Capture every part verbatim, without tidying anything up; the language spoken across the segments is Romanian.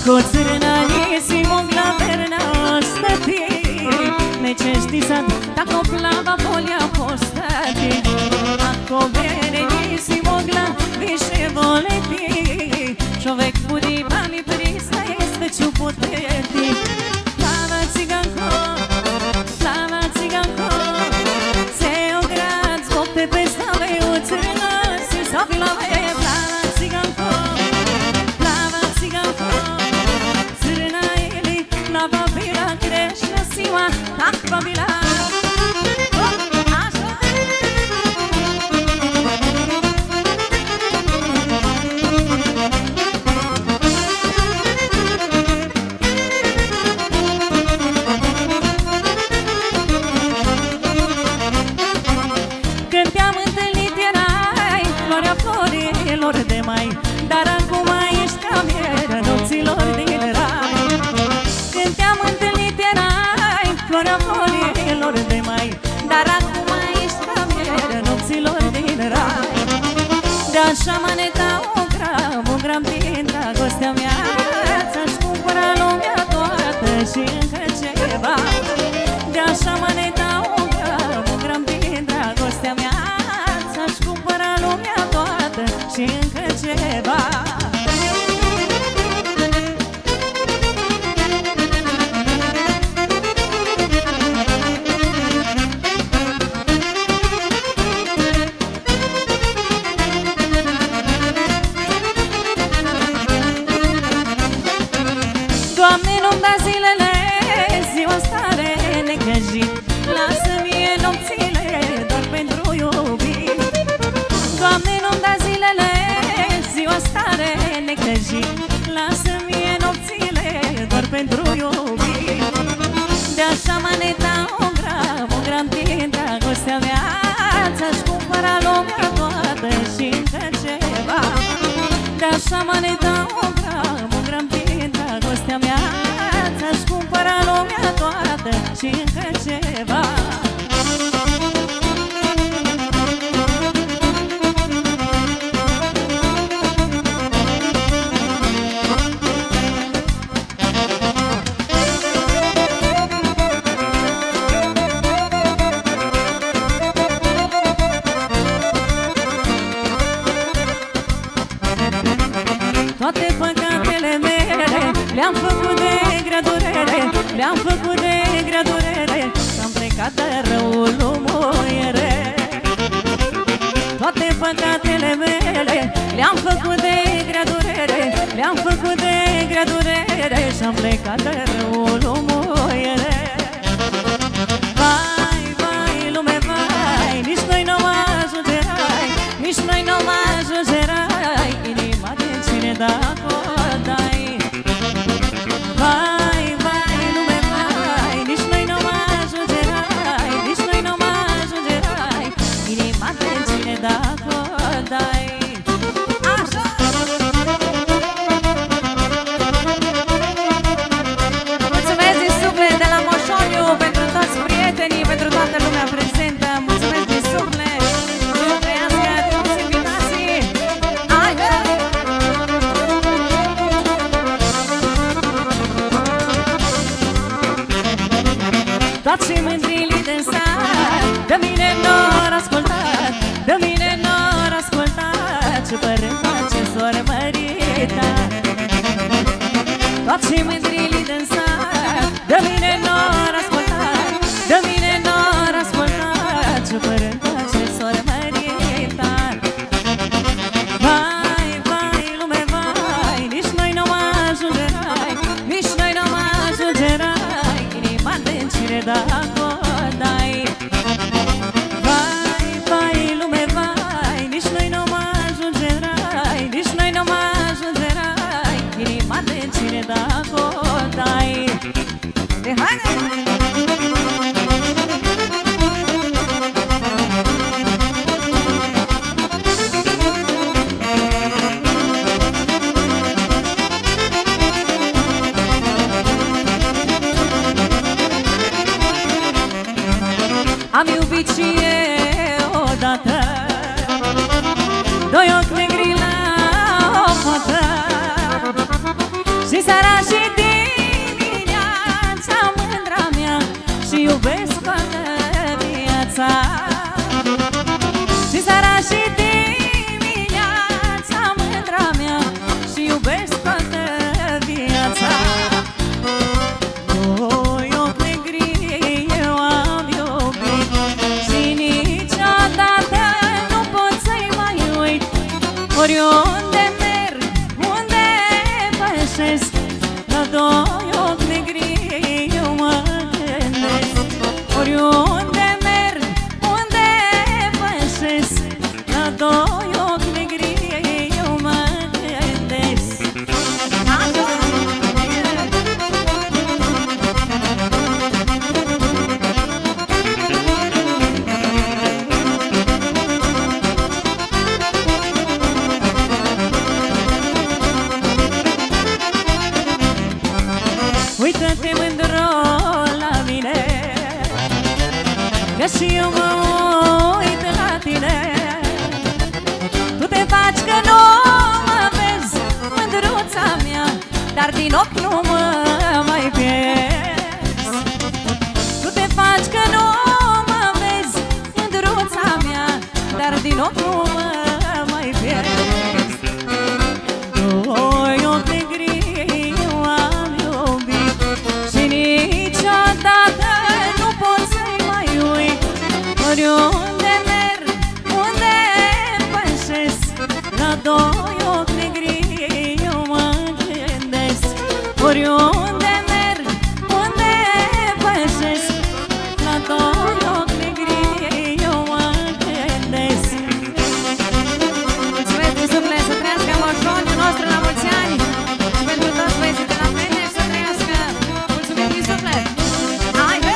Ako crna si mogla verna ostati, nećeš ti sad tako plava volja postati. Ako mene nisi mogla više voleti, čovek budi pa mi priznaje, sve ću poteti. Plava ciganko, plava ciganko, ceo grad zbog tebe stave u crno si zabila me. Plava ciganko, plava ciganko, crna ili plava bila, grešna sila, takva bila. De mai, dar acum ești ca mierea nopților din rai. Când te-am întâlnit erai floarea florilor de mai, dar acum ești ca mierea nopților din rai. De așa maneta un gram, un gram din dragostea mea, ți-aș cumpăra lumea toată și încă ceva. De așa maneta un gram, un gram din dragostea mea, ți-aș cumpăra lumea toată și încă ceva. Doamne, nu-mi da zilele, ziua stare necăjit, lasă-mi nopțile doar pentru iubit. Doamne, nu-mi da zilele, ziua stare necăjit, lasă-mi nopțile doar pentru iubit. De așa maneta un gram, un gram din dragostea mea, ți-aș cumpăra lumea toată și încă ceva. De așa maneta un gram, un gram din dragostea mea, ți-aș cumpăra lumea toată și încă ceva. Toate păcatele mele le-am făcut de grea durere, le-am făcut de grea durere, și-am plecat de răul muiere. Toate păcatele mele le-am făcut de grea durere, le-am făcut de grea durere, și-am plecat de răul muiere. Vai, vai, lume, vai, nici noi nu mă ajungerai, nici noi nu mă ajungerai, inima de cine dacă dai. Vai, vai, lume, vai, nici noi nu mă ajungerai, nici noi nu mă ajungerai, inima de cine dacă dai. Așa! Mulțumesc din suflet de la Moșoniu pentru toți prietenii, pentru toată lumea prezentă. Mulțumesc din suflet! Să trăiască toți invitații! Haide! Toți mândrilii din sat, de mine n-or ascultat, de mine n-or ascultat, ce părânta, ce soră mărita. Toți mândrilii din sat, de mine n-or ascultat, de mine n-or ascultat, ce părânta, ce soră mărita. Vai, vai, lume, vai, nici noi nu mă ajungerai, nici noi nu mă ajungerai, inima de cine dacă dai. Vai, vai, lume, vai, nici noi nu mă ajungerai, nici noi nu mă ajungerai, inima de cine dacă dai. De haide! Am iubit și eu odată, doi ochi negri la o fată, Și seara și dimineața, mândra mea, și iubesc toată viața. Și seara și dimineața, mândra mea, și iubesc toată viața. Doi ochi negri eu am iubit și niciodată nu pot să-i mai uit. Oriunde merg, unde pășesc, la doi ochi negri eu mă gândesc. Oriunde merg, unde pășesc, la doi ochi negri eu mă gândesc. Uită-te mândro la mine, că și eu mă uit la tine. Tu te faci că nu mă vezi, mândruța mea, dar din ochi nu mă mai pierzi. Tu te faci că nu mă vezi, mândruța mea, dar din ochi nu mă mai pierzi. Doi ochi negri eu am iubit și niciodată nu pot să-i mai uit. Oriunde merg, unde pășesc, la doi ochi negri eu mă gândesc. Oriunde merg, unde pășesc, la doi ochi negri eu mă gândesc. Mulțumesc din suflet, să trăiască moșonul nostru la mulți ani și pentru toți băieții de la Petre și să trăiască. Mulțumim din suflet. Hai, bă!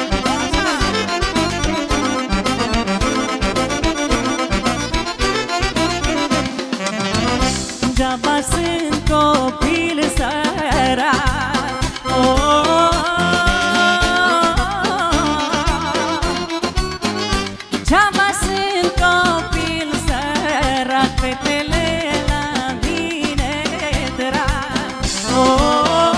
Degeaba sunt copil sărac, oh, degeaba sunt copil sărac, fetele la mine drag, oh,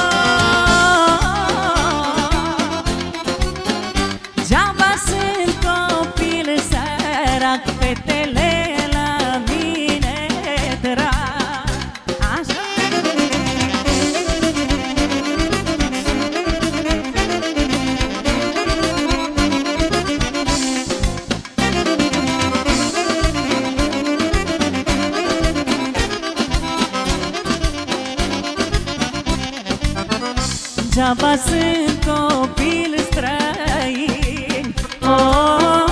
degeaba sunt copil sărac, fetele la mine drag. Așa. Degeaba sunt copil străin, oh,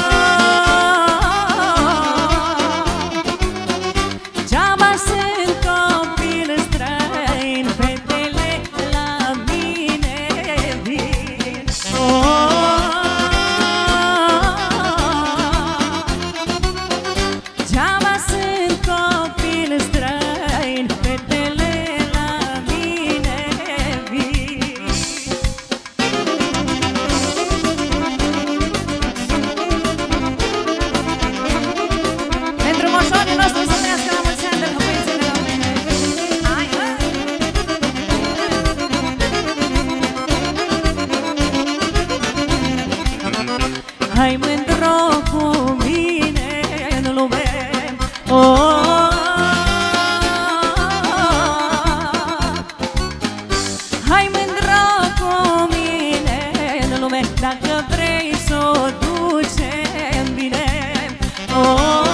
degeaba sunt copil străin, fetele la mine vin, oh, degeaba sunt copil străin, fetele la mine vin. Pentru moșonii noștri să trăiască la mulți ani de la băieții de la mine. Hai, bă! Hai mândro cu mine în lume, oh, hai mândro cu mine în lume, dacă vrei să o ducem bine, oh,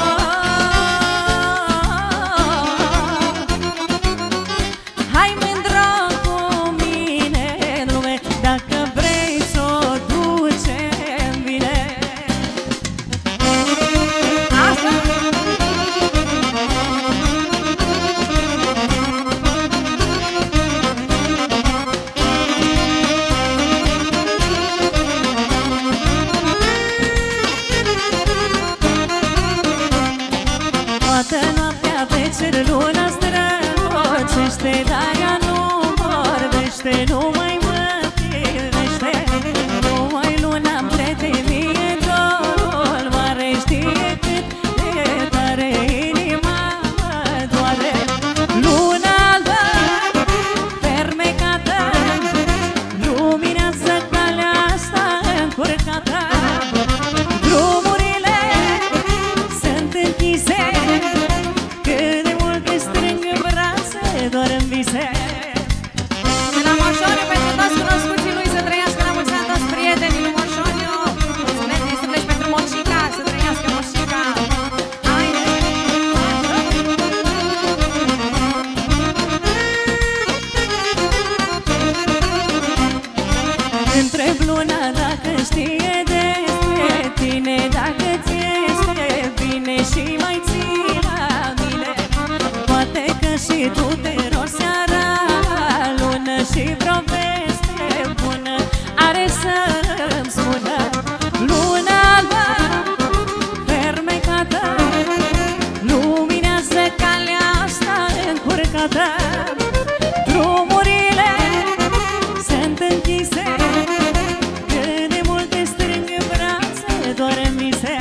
hai mândro cu mine în lume, dacă vrei să o ducem bine. Asta. Toată noaptea pe cer luna strălucește, dar ea nu vorbește, nu mai mă privește. Numai luna-mi plete mie dorul mare, știe cât de tare inima mă doare. Luna albă, vise. De la Moșoniu, pentru toți cunoscuții lui, să trăiască la mulți ani toți prietenii lui Moșoniu. Mulțumesc din suflet pentru Moșica, să trăiască Moșica. Întreb luna dacă știe despre tine, dacă ți este bine și mai ții la mine. Poate că și tu te rogi seara, lună, și vreo veste bună are să-mi spună. Luna albă, fermecată, luminează calea asta încurcată. Drumurile sunt închise, cât de multe strâng în brațe, doar în vise.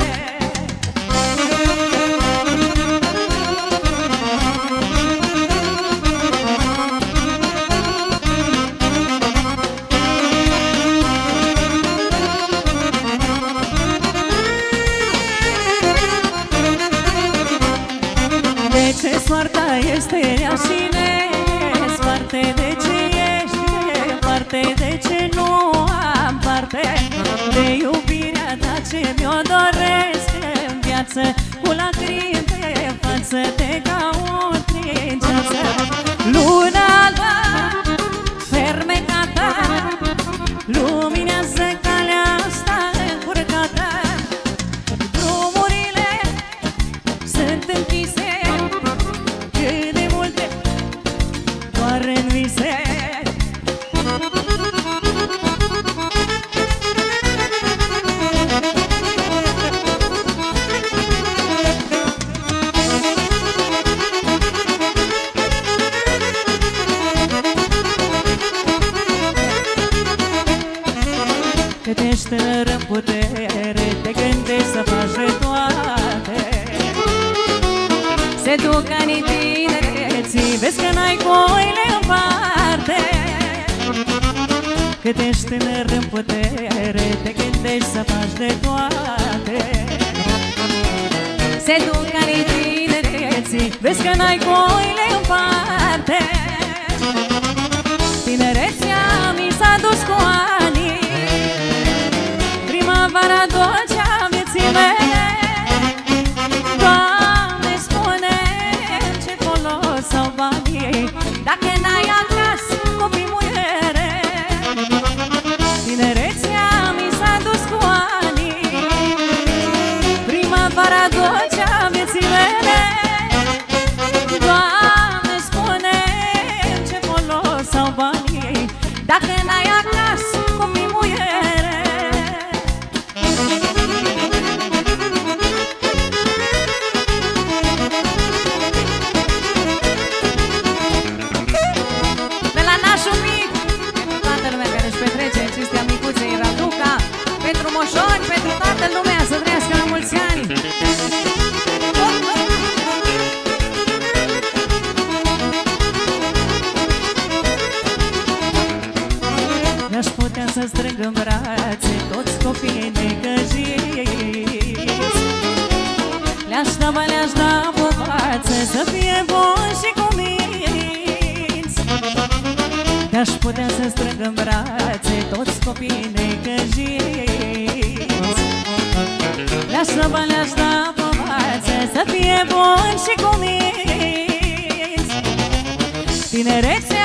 De ce soarta este rea și nesparte, de ce ești departe, de ce nu am parte de iubirea ta ce mi-o doresc în viață. Cu lacrimi pe față te caut prin ceață. Luna albă, fermecată, luminează calea asta încurcată. Drumurile sunt închise, cât de multe doar în vise. Cât ești tânăr în putere, te gândești să faci de toate. Se duc anii tinereții, vezi că n-ai coile în parte. Cât ești tânăr în putere, te gândești să faci de toate. Se duc anii tinereții, vezi că n-ai coile în parte. Tinerețea mi s-a dus cu ani, primăvara dolce a vieții mele. Doamne, spune ce folos au banii dacă n-ai acasă copii, muiere. Tinerețea mi s-a dus cu ani, primăvara dolce a vieții mele. Doamne, spune ce folos au banii dacă n-ai acasă copii, muiere. De la nașul mic, toată lumea care își petrece cinstea micuței Raduca, pentru Moșoni, pentru toată lumea, să trăiască la mulți ani. Mi-aș putea să strâng în brațe toți copiii necăjiți. Le-aș da bani, le-aș da povață, să fie buni și cuminți. Mi-aș putea să strâng în brațe toți copiii necăjiți. Le-aș da bani, le-aș da povață, să fie buni și cuminți. Tinerețe